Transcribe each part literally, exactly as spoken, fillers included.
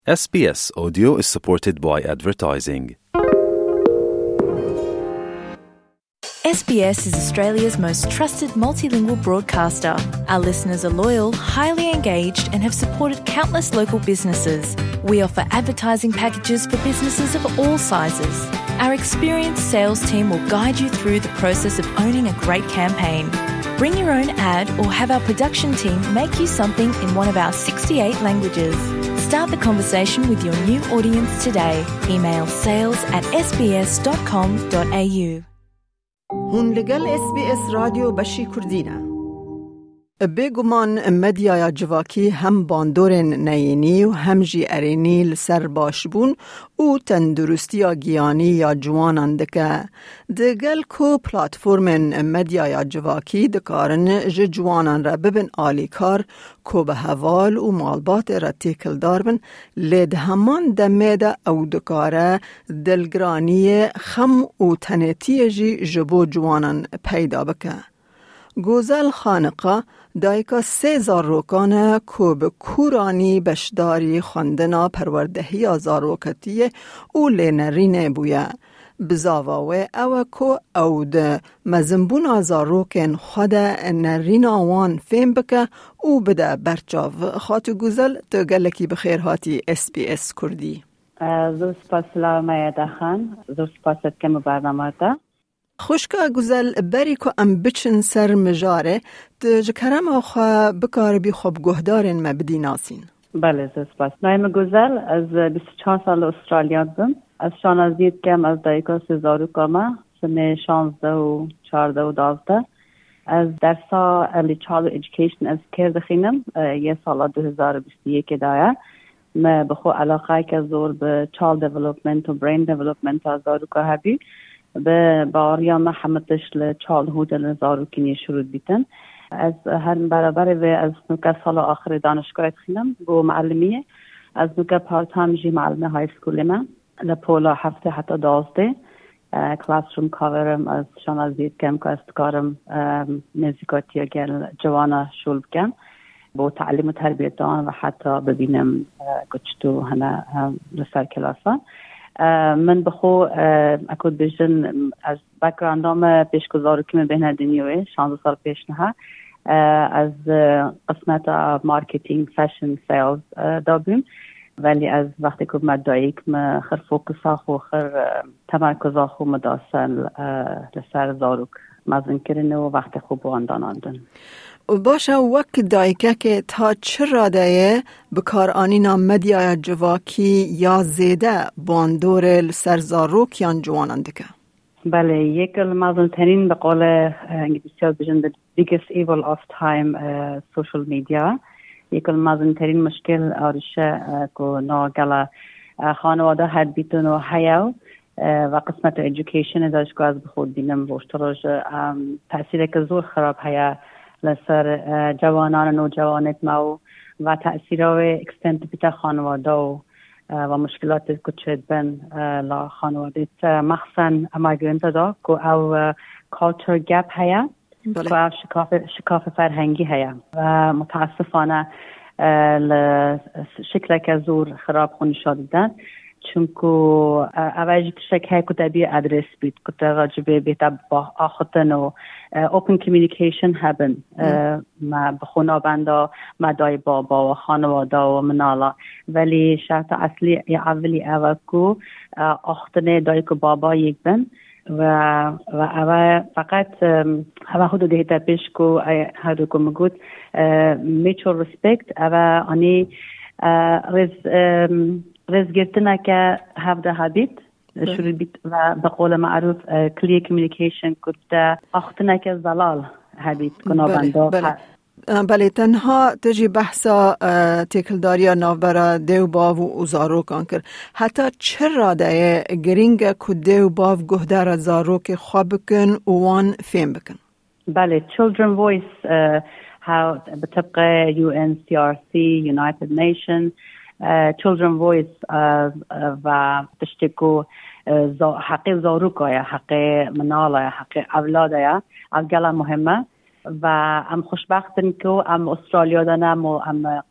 S B S Audio is supported by advertising. S B S is Australia's most trusted multilingual broadcaster. Our listeners are loyal, highly engaged and have supported countless local businesses. We offer advertising packages for businesses of all sizes. Our experienced sales team will guide you through the process of owning a great campaign. Bring your own ad or have our production team make you something in one of our sixty-eight languages. Start the conversation with your new audience today. Email sales at s b s dot com dot a u. هون لگل اس بی اس رادیو بشی کردینه. بگمان مدیای جواکی هم باندورن نینی و هم جی ارینی لسر باش بون و تندرستی گیانی یا جوانان دکه. دگل کو پلاتفورمن مدیای جواکی دکارن ج جوانان را ببن آلی کار کو به حوال و مالبات را تیکل داربن لید همان دمیده او دکاره دلگرانی خم و تنیتی جی جبو جوانان پیدا بکه. گوزل خانقه دایکا سه زاروکانه که به کورانی بشداری خواندنا پروردهی زاروکتی او لینرینه بویه. بزاواوه او که او ده مزنبون زاروکن خود نرین آوان فیم بکه او بده برچاو. خاطو گوزل تو گلکی بخیر هاتی اس بی اس کردی. زور سپاس لامه دخان، زور سپاست که مبارنامه ده. خوشکا گوزل بری که ام بچن سر مجاره تجکرم آخوا بکار بی خوب گهدارن مبدی ناسین. بله سپاس. نایم گوزل از بیست و چهار سال استرالیا بودم. از شان از دید کم از دایکا سزارو کامه سنه شانزده و چارده و دازده. از درسا early childhood education از کرد خینم یه سال دو هزار و بیست و یک دایه. ما بخو علاقه که زور به child development و brain development از زارو که هبی. به باریان محمدش لچال هود لزارو کنی شروع بیتن از هر برابر و از نوکه سال آخر دانشگاه خینم گو معلمیه از نوکه پارت هم جی معلمه های سکول من لپولا هفته حتی دازده کلاس روم کاورم از شان از دید کم که استکارم نزیکاتی گل جوانا شول بکن با تعلیم و تربیت دان و حتی ببینم گچتو هنه لسر کلاسان من بخو اکود بیشتر از بک‌گراندام پیشگذاری که من بین دنیوی شانزده سال پیش نه از قسمت مارکتینگ فشن سیلز دابیم ولی از وقتی که مدعی که من خر فوکس آخو خر تمرکز آخو مداسل لسر زاروک مزن کرنه و وقت خوب واندان آندن. باشه وقت دایکه که تا چه رادایه بکار آنینا مدیای جواکی یا زیده باندور سرزاروک یا جواننده که؟ بله یک المازن ترین بقول انگلیسی ها بجن the biggest evil of time social media یک المازن ترین مشکل آرشه که ناگلا خانواده هد بیتون و حیاو و قسمت ایژوکیشن داشت که از بخود بینم وشتراج تأثیر که زور خراب هیا لسر جوانان و نوجوانت ما و تأثیر و اکستنت بیتا خانواده و و مشکلات کچید بین لا خانواده مخصوصا امایگرنت دا که او کالچر گپ هیا که او شکاف, شکاف فرهنگی هیا و متاسفانه شکل که زور خراب خونی شدیدن چونکو اوایجی تشک های کتابی ادرس بید کتا راجبه بیتا با آخوتن و open communication هبن ما بخونا بندا مدای بابا و خانواده و منالا ولی شرط اصلی یا اولی اوکو آخوتن دای که بابا یک بن و و اوه فقط اوه خودو دیتا پیش که هر که مگود mutual respect اوه آنی رز رز گرتنا که هفته هبید شروع بیت و به قول معروف کلیر کمیونیکیشن کده اختنا که زلال هبید کنا بنده بله بله تنها تجی بحثا تکلداریا نوبرا دیو باو و زارو کن کر حتی چه راده گرینگ که دیو باو گهدار زارو که خواب بکن و وان فیم بکن بله children voice how بطبق یو ان سی آر سی United Nations Uh, children voice uh, و تشتكو حق زاروك يا حق منالا يا حق أولاد يا أفجلا مهمة و ام خوشبختن که ام استرالیا دانم و ام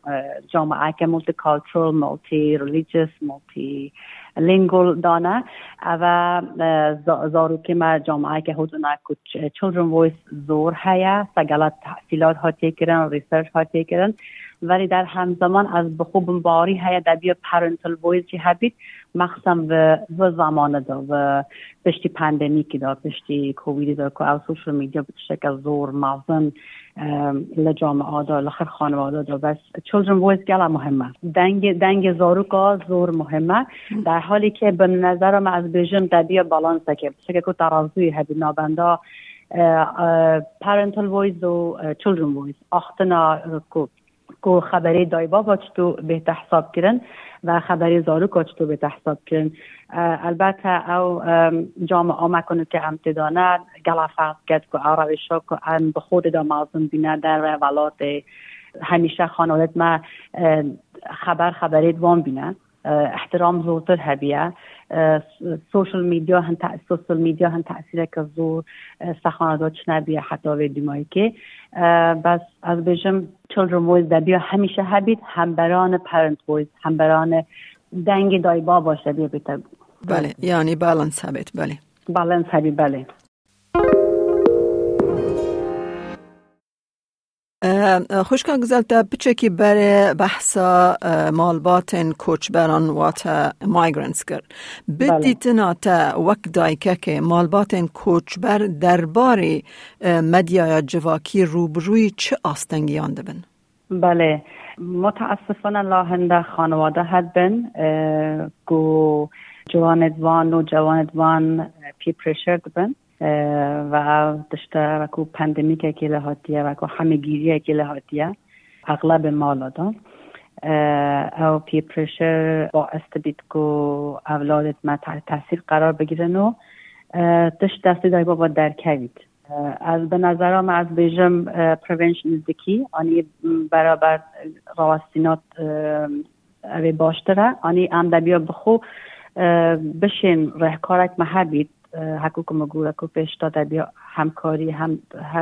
جامعه که مولتی کالچرال، مولتی ریلیجیس، مولتی لینگول دانه و زاروکی ما جامعه که حدونا چیلدرن وایس زور هیا سگلت تحصیلات ها تیکرن، ریسرچ ها تیکرن، ولی در همزمان از بخوب باری هیا دبیر پرنتل وایس جی هبید مخصوصا و زمان دا و پشتی پندمیکی دا، پشتی کوویدی دا که او سوشل میدیا بشکل زور موزن لجامعه دا لخر خانواده دا. بس چیلدرن وایس گله مهمه، دنگ دنگ زاروکا زور مهمه، در حالی که به نظرم از بیژن دبیر بالانسه که بشکل که ترازوی هبید نابنده پرنتل وایس و چیلدرن وایس آختنا کو کو خبری دایبا با چطو به حساب کردن و خبری زاروکا چطو به حساب کردن. البته او جامعه مکنه که امتدانه گله فرق کرد که او روشا که هم به خود دا موزن بینه در ولات همیشه خانوادت ما خبر خبری دوام بینه، احترام زورتر هبیه، سوشل میدیا هم سوشل میدیا هم تأثیر که زور سخانادات نبیه حتی و دیمایی که بس از بیشم چیلدرن وایس دبیه همیشه هبید هم بران پرنت وایس هم بران دنگ دایبا باشه بیه بیتر. بله یعنی بالانس هبید. بله بالانس هبید. بله خوشکان گذالتا بچه بر بحثا مالباتن کوچبران واتا مایگرنس کرد بدیتنا تا وقت دایکه که مالباتن کوچبر درباره مدیا جواکی روبروی چه آستنگیان دبن؟ بله متاسفانه لاهنده خانواده هد بن گو جواندوان و جواندوان پی پریشر دبن و دشته و کو پندمیک که لحاتیه و کو همگیریه که لحاتیه اغلب مالادا او پی پریشر باعث بید که اولادت ما تحت تاثیر قرار بگیرن و دشت دستی دای بابا درکوید. از به نظرم از بیجم پریونشن نزدیکی آنی برابر راستینات اوی باشتره آنی ام دبیا بخو بشین رهکارک محبید حقوق مگوره که پیش داده بیا همکاری هم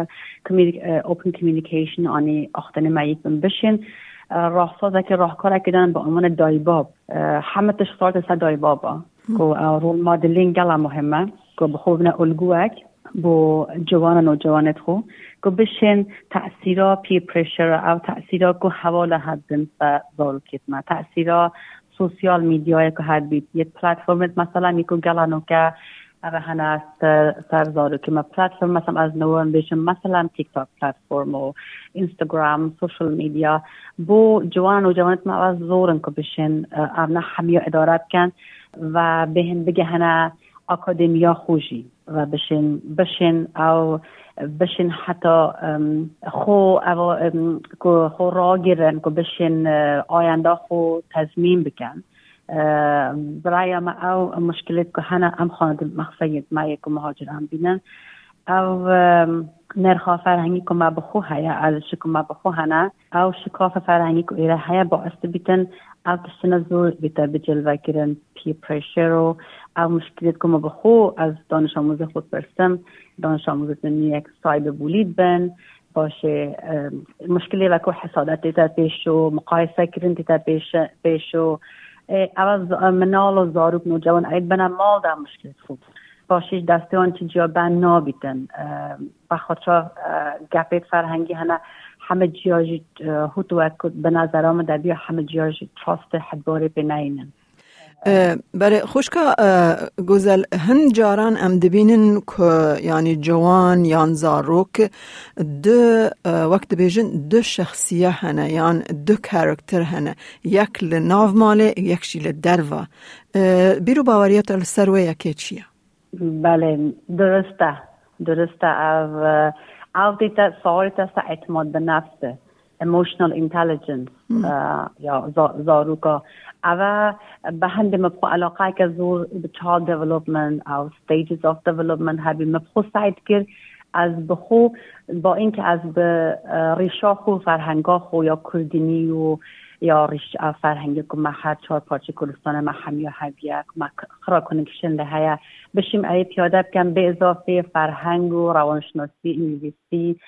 اوپن کمیونیکیشن آنی اختنی ماییتون بشین راه سازه که راهکار کردن به عنوان دایباب همه تشکارت سا دایبابا که رول مادلینگ گله مهمه که بخوبنا الگوک با جوان و جوانت خو که بشین تأثیرا پی پریشر او تأثیرا که حواله هدن سا ظالکیت ما تأثیرا سوسیال میدیای که هد بید یک پلاتفورمت مثلا میکو گله نو که اوه هنه سرزارو که ما پلاتفورم مثلا از نوان بیشم مثلا تیک تاک پلاتفورم و اینستاگرام سوشل میدیا بو جوان و جوانت ما از زورن که بشین اونا همیو ادارت کن و بهن بگه هنه اکادمیا خوشی و بشین بشین او بشین حتی خو او خو را گیرن که بشین آینده خو تضمین بکن برای ما او مشکلات که هنه ام خانده مخفیت ما یک مهاجر هم بینن او نرخا فرهنگی که ما بخو هیا ارزش که ما بخو هنه او شکاف فرهنگی که ایره هیا باعث بیتن او تشتن زور بیتا بجلوه کرن پی پریشر و او مشکلات که ما بخو از دانش آموز خود برسم دانش آموز یک سایب بولید بن باشه مشکلی و که حسادت دیتا پیشو مقایسه کرن دیتا پیشو اول منال و زاروک نوجوان اید بنا مال در مشکل خوب باشیش دستیان چی جا بنا نابیتن بخاطر گپیت فرهنگی هنه همه جیاجی هوتو اکد به نظر آمد در بیا همه جیاجی تراست حدباری بناینن برای خوشکا گزل هن جاران ام دبینن که یعنی جوان یان زاروک دو وقت بیجن دو شخصیه هنه یان دو کارکتر هنه یک لناو ماله یک شی لدروا بیرو باوریت السروه یکی چیه؟ بله درسته درسته او او دیتا ساریتا سا اعتماد به نفسه emotional intelligence یا زاروکا اوه به هنده مبخو علاقه که زور به child development او stages of development هبی مبخو سعید کرد از بخو با اینکه از به ریشا خو فرهنگا خو یا کردینی و یا ریش فرهنگی که ما هر چهار پارچه کردستان ما همی هبیه ما خرا کنکشن لحیه بشیم ای پیاده بکن به اضافه فرهنگ و روانشناسی انگلیسی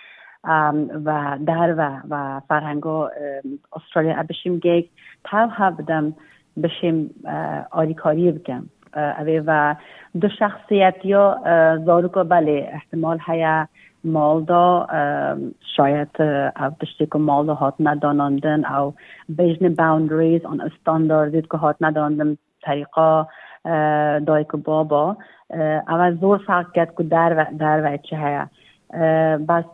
و در و و فرهنگا استرالیا بشیم گیگ تاو ها بدم بشیم آریکاری بکم اوه و دو شخصیت یا زاروکا بله احتمال هیا مال دا شاید او دشتی که مال دا هات ندانندن او بیجن باوندریز آن استانداردید که هات ندانندن طریقا دای که بابا او زور فرق کرد که در و در و چه هیا بس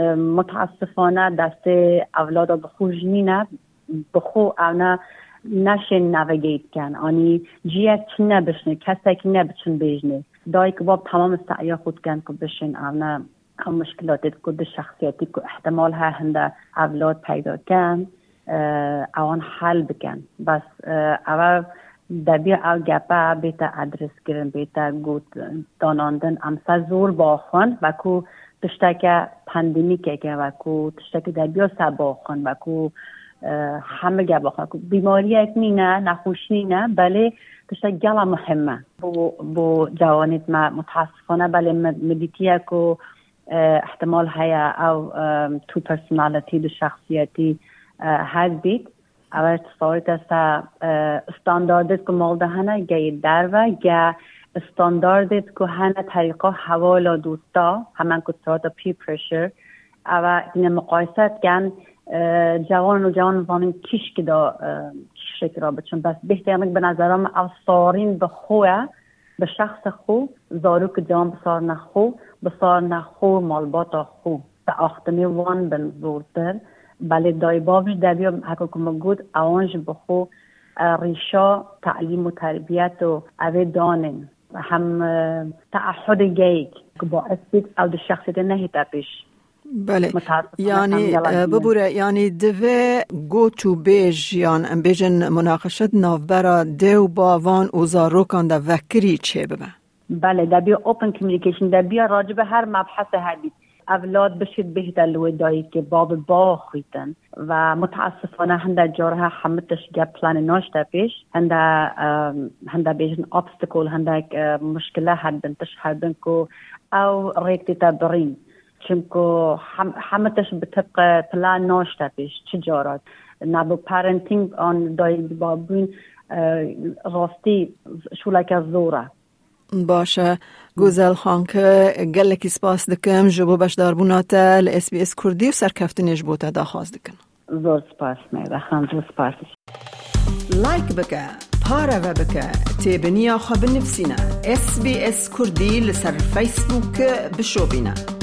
متاسفانه دست اولاد بخو جنینه بخو اونا نشین نویگیت کن آنی جیت چی نبشنه کسی که نبچن بیجنه دایی که باب تمام سعیا خود کن که بشن اونا هم مشکلاتی که ده شخصیتی که احتمال ها هنده اولاد پیدا کن اوان حل بکن بس اول دبیر او گپه بیتا ادرس گرن بیتا گود داناندن امسا زور باخون و که تشتک پندمیکه که و که تشتک دبیر سا باخون و که همه گه باخون بیماری یک نینه نخوشی نه بله تشتک گلا مهمه بو, بو جوانیت ما متاسفانه بله مدیتیه که احتمال هیا او تو پرسونالیتی دو شخصیتی هد بید اول تصوریت است استانداردت که مالده هنه گه در و گه استانداردت که هنه طریقه حوالا دوستا همان که سرات پی پرشر اول این مقایست گن جوان و جوان وانین کش که دا کش را بچون بس بهترینک به نظرم او سارین به خواه به شخص خو زارو که جان بسار نخو بسار نخو مالباتا خو تا آختمی وان بن زورتر بله دای بابش دبیا حکا کما گود اوانج بخو ریشا تعلیم و تربیت و اوه دانن هم تعهد گیگ که باعث بید او دو شخصیت نهیتا پیش بله یعنی ببوره یعنی دوه گو تو بیج یعنی بیجن مناقشت نوبرا دو باوان اوزارو کنده وکری چه ببه بله دبیا اوپن کمیونیکیشن دبیا راجب هر مبحث هدید اولاد بشید بهتر لوی دایی که باب با خویتن و متاسفانه هنده جارها حمدش گه پلان ناشته پیش هنده هنده بیجن obstacle هنده مشکله هدن تش هدن که او ریکتی تا برین چونکو حمدش به طبق پلان ناشته پیش چجارات نبو پارنتینگ آن دایی بابین راستی شولک زوره باشه گوزل خان که گلکی سپاس دکم جبو بشدار بوناتا ل اس بی اس کردی و سرکفتنش بوتا دا خواست دکن زور سپاس میده خان زور سپاس لایک بکه پاره و بکه تیبنیا خواب نفسینا اس بی اس کردی لسر فیسبوک بشو بینا